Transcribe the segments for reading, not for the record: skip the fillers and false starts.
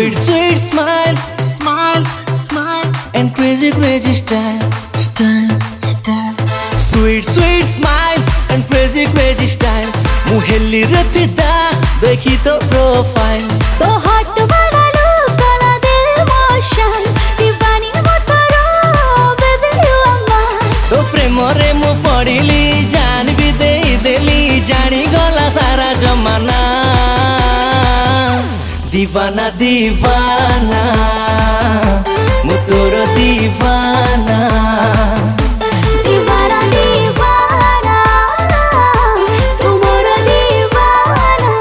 Sweet, sweet smile, smile, smile, and crazy, crazy style, style, style. Sweet, sweet smile, and crazy, crazy style. मुहेली रे पिता देखी तो profile तो hot वाला look काला दिल मोशन दीवानी मो तोरो बेबी यू आर माइन तो प्रेम रे मु पड़िली जान भी देली जानी गला सारा जमाना दीवाना दीवाना मु तोरो दीवाना दीवाना दीवाना तू मोर दीवाना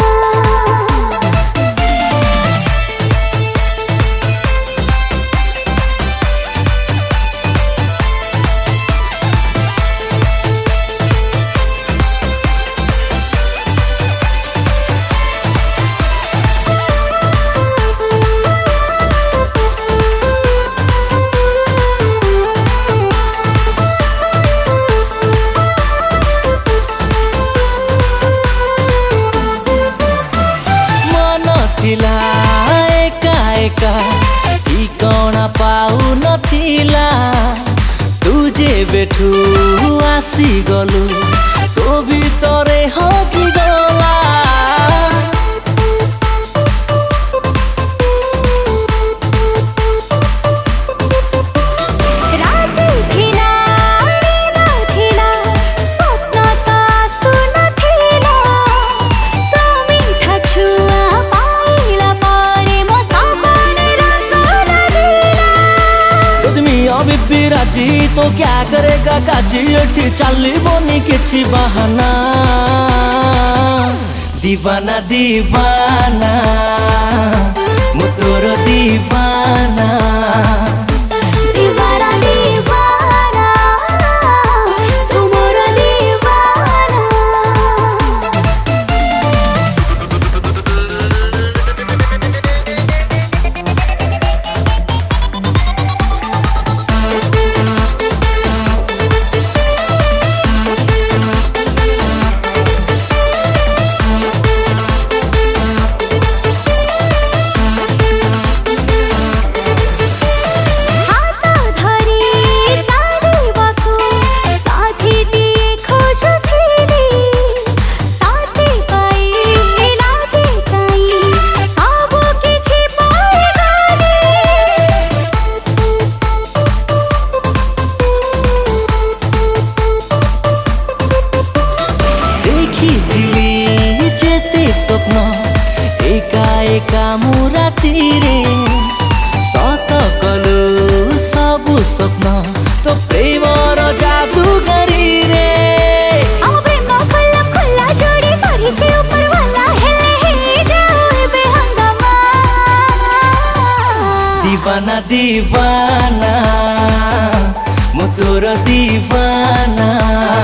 थिला एका एका ठिकाना पाऊ नथिला तुझे बेठू आसी गलु तो भितरे हजि गला राति थिला नींद थिला स्वप्न तो आसु नथिला तो मीठा छुआ पाइला पारे मो सपने रंग लगिला तुझमी अभी भी राजी तो क्या करेगा काजी एठी चली बोनी किछि बहाना दीवाना दीवाना मु तोरो दीवाना दीवाना दीवाना तू मोर दीवाना स्वप्न एका एका मुराती रे सत कलु सबु स्वप्न तो प्रेम र जादूगरी रे अब प्रेम खुला खुला जोड़ी करी छे ऊपर वाला हेले हे जाओ बे हंगामा दीवाना दीवाना मु तोर दीवाना